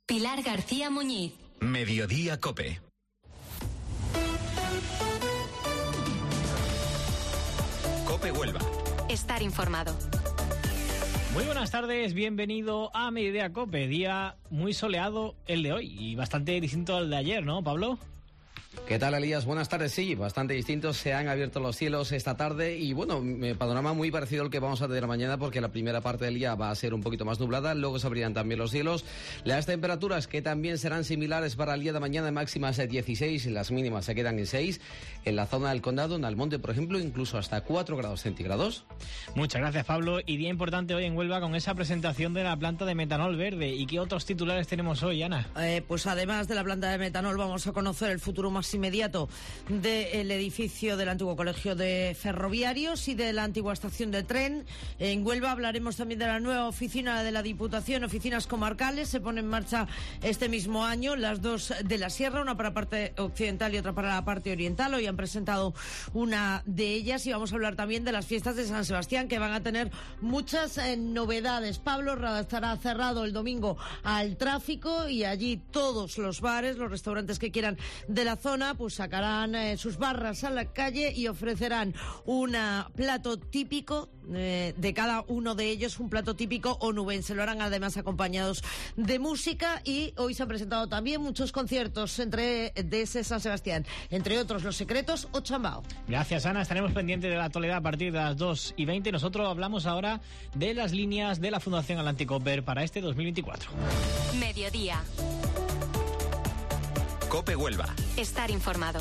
Pilar García Muñiz. Mediodía COPE. COPE Huelva. Estar informado. Muy buenas tardes, bienvenido a Mediodía COPE. Día muy soleado el de hoy y bastante distinto al de ayer, ¿no, Pablo? ¿Qué tal, Elías? Buenas tardes. Sí, bastante distintos. Se han abierto los cielos esta tarde y, bueno, panorama muy parecido al que vamos a tener mañana, porque la primera parte del día va a ser un poquito más nublada, luego se abrirán también los cielos. Las temperaturas que también serán similares para el día de mañana, máximas de 16 y las mínimas se quedan en 6. En la zona del condado, en Almonte, por ejemplo, incluso hasta 4 grados centígrados. Muchas gracias, Pablo. Y día importante hoy en Huelva con esa presentación de la planta de metanol verde. ¿Y qué otros titulares tenemos hoy, Ana? Pues además de la planta de metanol, vamos a conocer el futuro más inmediato del edificio del antiguo colegio de ferroviarios y de la antigua estación de tren. En Huelva hablaremos también de la nueva oficina de la Diputación, oficinas comarcales. Se pone en marcha este mismo año las dos de la Sierra, una para la parte occidental y otra para la parte oriental. Hoy han presentado una de ellas y vamos a hablar también de las fiestas de San Sebastián, que van a tener muchas novedades. Pablo Rada estará cerrado el domingo al tráfico y allí todos los bares, los restaurantes que quieran de la zona, pues sacarán sus barras a la calle y ofrecerán un plato típico de cada uno de ellos, un plato típico onubense. Lo harán además acompañados de música y hoy se han presentado también muchos conciertos de ese San Sebastián, entre otros Los Secretos o Chambao. Gracias, Ana. Estaremos pendientes de la actualidad a partir de las 2:20. Nosotros hablamos ahora de las líneas de la Fundación Atlanticoper para este 2024. Mediodía. COPE Huelva. Estar informado.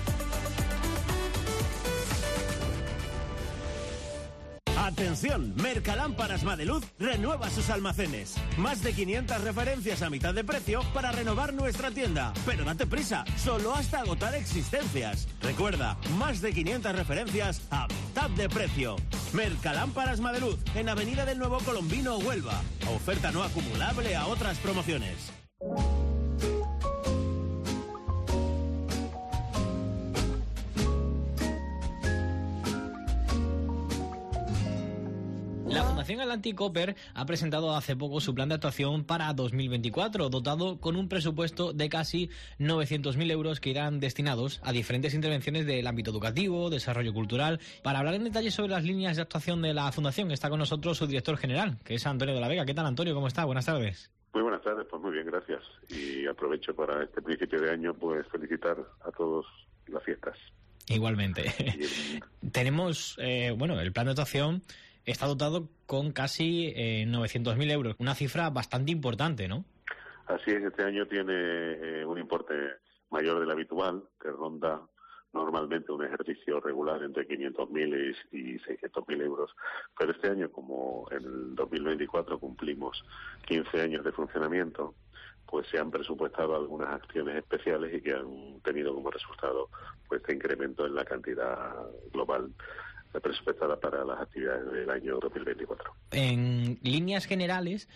Atención, Mercalámparas Madeluz renueva sus almacenes. Más de 500 referencias a mitad de precio para renovar nuestra tienda. Pero date prisa, solo hasta agotar existencias. Recuerda, más de 500 referencias a mitad de precio. Mercalámparas Madeluz, en Avenida del Nuevo Colombino, Huelva. Oferta no acumulable a otras promociones. La Fundación Atlanticoper ha presentado hace poco su plan de actuación para 2024, dotado con un presupuesto de casi 900.000 euros que irán destinados a diferentes intervenciones del ámbito educativo, desarrollo cultural. Para hablar en detalle sobre las líneas de actuación de la Fundación está con nosotros su director general, que es Antonio de la Vega. ¿Qué tal, Antonio? ¿Cómo está? Buenas tardes. Muy buenas tardes, pues muy bien, gracias. Y aprovecho para este principio de año pues felicitar a todos las fiestas. Igualmente. Tenemos, el plan de actuación está dotado con casi 900.000 euros, una cifra bastante importante, ¿no? Así es, este año tiene un importe mayor del habitual, que ronda normalmente un ejercicio regular entre 500.000 y 600.000 euros. Pero este año, como en el 2024 cumplimos 15 años de funcionamiento, pues se han presupuestado algunas acciones especiales y que han tenido como resultado pues este incremento en la cantidad global presupuestada para las actividades del año 2024. En líneas generales,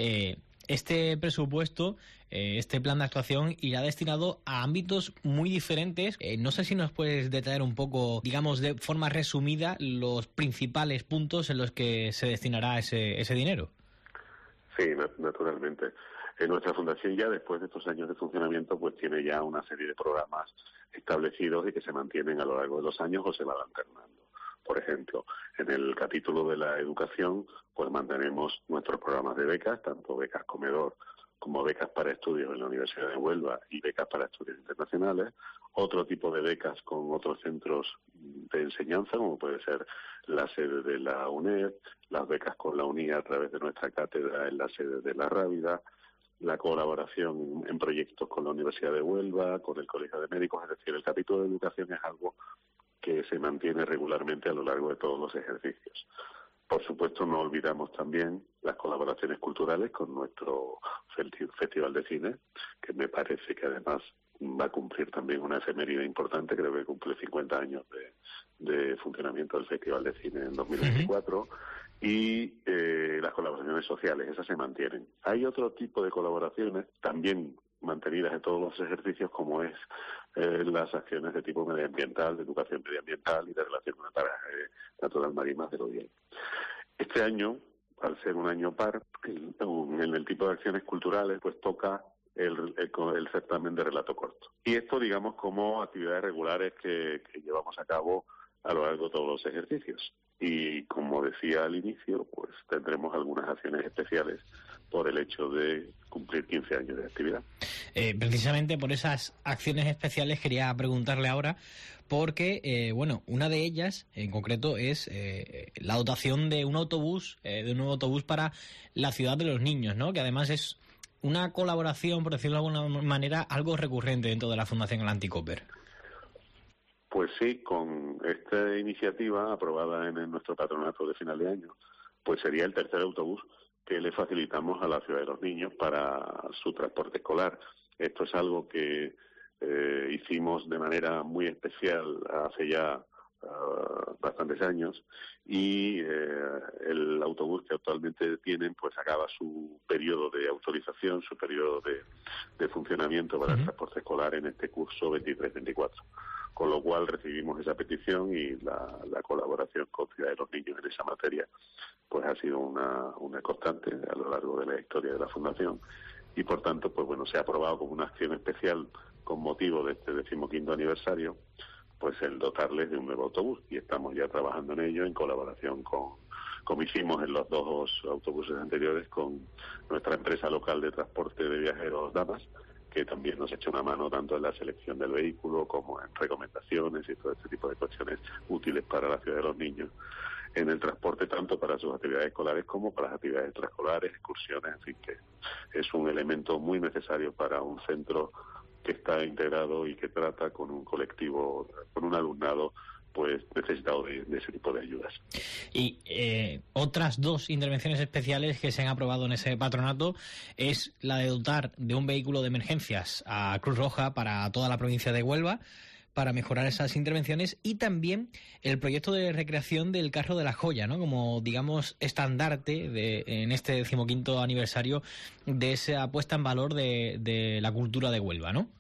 este presupuesto, este plan de actuación irá destinado a ámbitos muy diferentes. No sé si nos puedes detallar un poco, digamos, de forma resumida, los principales puntos en los que se destinará ese dinero. Sí, naturalmente. Nuestra fundación ya después de estos años de funcionamiento pues tiene ya una serie de programas establecidos y que se mantienen a lo largo de los años o se van alternando. Por ejemplo, en el capítulo de la educación, pues mantenemos nuestros programas de becas, tanto becas comedor como becas para estudios en la Universidad de Huelva y becas para estudios internacionales. Otro tipo de becas con otros centros de enseñanza, como puede ser la sede de la UNED, las becas con la UNIA a través de nuestra cátedra en la sede de la Rábida, la colaboración en proyectos con la Universidad de Huelva, con el Colegio de Médicos. Es decir, el capítulo de educación es algo que se mantiene regularmente a lo largo de todos los ejercicios. Por supuesto, no olvidamos también las colaboraciones culturales con nuestro Festival de Cine, que me parece que además va a cumplir también una efeméride importante. Creo que cumple 50 años de funcionamiento del Festival de Cine en 2024. Y las colaboraciones sociales, esas se mantienen. Hay otro tipo de colaboraciones también mantenidas en todos los ejercicios, como es las acciones de tipo medioambiental, de educación medioambiental y de relación con el paraje natural marino de Odiel. Este año, al ser un año par, en el tipo de acciones culturales, pues toca el certamen de relato corto. Y esto, digamos, como actividades regulares que llevamos a cabo a lo largo de todos los ejercicios. Y como decía al inicio, pues tendremos algunas acciones especiales por el hecho de cumplir 15 años de actividad. Precisamente por esas acciones especiales quería preguntarle ahora, porque, una de ellas, en concreto, es la dotación de un nuevo autobús para la ciudad de los niños, ¿no? Que además es una colaboración, por decirlo de alguna manera, algo recurrente dentro de la Fundación Atlantic Cooper. Pues sí, con esta iniciativa aprobada en nuestro patronato de final de año, pues sería el tercer autobús que le facilitamos a la ciudad de los niños para su transporte escolar. Esto es algo que hicimos de manera muy especial hace ya bastantes años, y el autobús que actualmente tienen pues acaba su periodo de autorización, su periodo de funcionamiento para el transporte escolar en este curso 23-24. Con lo cual recibimos esa petición y la colaboración con Ciudad de los Niños en esa materia pues ha sido una constante a lo largo de la historia de la Fundación, y por tanto pues bueno, se ha aprobado como una acción especial con motivo de este 15º aniversario pues el dotarles de un nuevo autobús, y estamos ya trabajando en ello en colaboración como hicimos en los dos autobuses anteriores, con nuestra empresa local de transporte de viajeros Damas, que también nos echa una mano tanto en la selección del vehículo como en recomendaciones y todo este tipo de cuestiones útiles para la ciudad de los niños, en el transporte tanto para sus actividades escolares como para las actividades extraescolares, excursiones, en fin, que es un elemento muy necesario para un centro que está integrado y que trata con un colectivo, con un alumnado pues necesitado de ese tipo de ayudas. Y otras dos intervenciones especiales que se han aprobado en ese patronato es la de dotar de un vehículo de emergencias a Cruz Roja para toda la provincia de Huelva, para mejorar esas intervenciones, y también el proyecto de recreación del Carro de la Joya, ¿no? Como, digamos, estandarte en este 15º aniversario de esa puesta en valor de la cultura de Huelva, ¿no?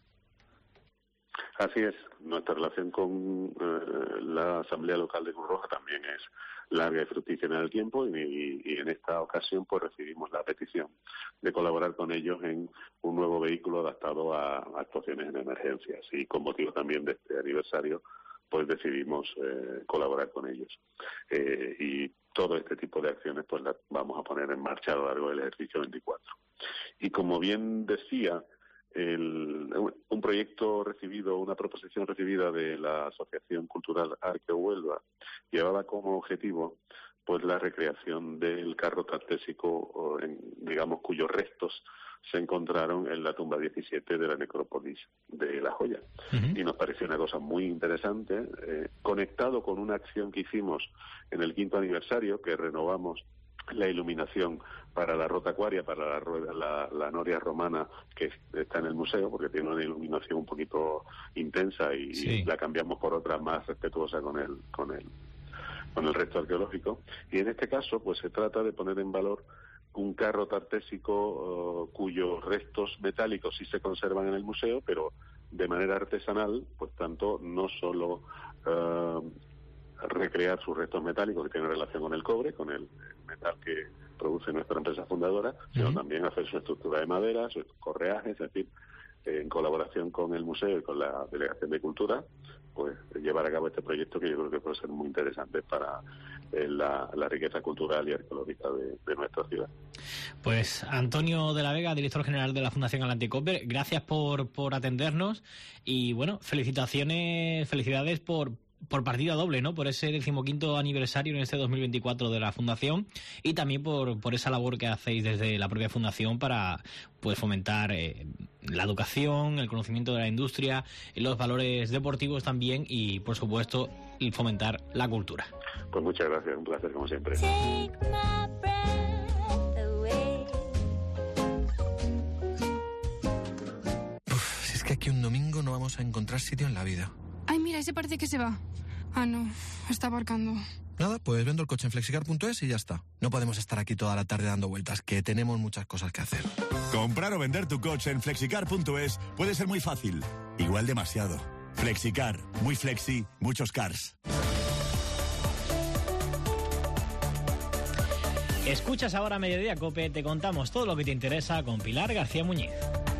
Así es. Nuestra relación con la Asamblea Local de Cruz Roja también es larga y fructífera en el tiempo, y en esta ocasión pues recibimos la petición de colaborar con ellos en un nuevo vehículo adaptado a actuaciones en emergencias, y con motivo también de este aniversario pues decidimos colaborar con ellos. Y todo este tipo de acciones pues las vamos a poner en marcha a lo largo del ejercicio 24. Y como bien decía, un proyecto recibido, una proposición recibida de la Asociación Cultural Arqueo Huelva llevaba como objetivo pues la recreación del carro tartésico, digamos, cuyos restos se encontraron en la tumba 17 de la necrópolis de La Joya. Y nos pareció una cosa muy interesante, conectado con una acción que hicimos en el 5º aniversario, que renovamos la iluminación para la Rota Acuaria, para la noria romana que está en el museo, porque tiene una iluminación un poquito intensa y sí, la cambiamos por otra más respetuosa con el resto arqueológico. Y en este caso pues se trata de poner en valor un carro tartésico cuyos restos metálicos sí se conservan en el museo, pero de manera artesanal, pues tanto no solo recrear sus restos metálicos que tienen relación con el cobre, con el metal que produce nuestra empresa fundadora, sino también hacer su estructura de madera, sus correajes, es decir, en colaboración con el museo y con la Delegación de Cultura, pues llevar a cabo este proyecto que yo creo que puede ser muy interesante para la riqueza cultural y arqueológica de nuestra ciudad. Pues Antonio de la Vega, director general de la Fundación Atlantic Cooper, gracias por atendernos, y bueno, felicidades por partida doble, ¿no? Por ese 15º aniversario en este 2024 de la Fundación, y también por esa labor que hacéis desde la propia Fundación para pues fomentar la educación, el conocimiento de la industria, los valores deportivos también, y por supuesto el fomentar la cultura. Pues muchas gracias, un placer como siempre. Si es que aquí un domingo no vamos a encontrar sitio en la vida. Ay, mira, ese parece que se va. Ah, no, está aparcando. Nada, pues vendo el coche en flexicar.es y ya está. No podemos estar aquí toda la tarde dando vueltas, que tenemos muchas cosas que hacer. Comprar o vender tu coche en flexicar.es puede ser muy fácil, igual demasiado. Flexicar, muy flexi, muchos cars. Escuchas ahora Mediodía Cope, te contamos todo lo que te interesa con Pilar García Muñiz.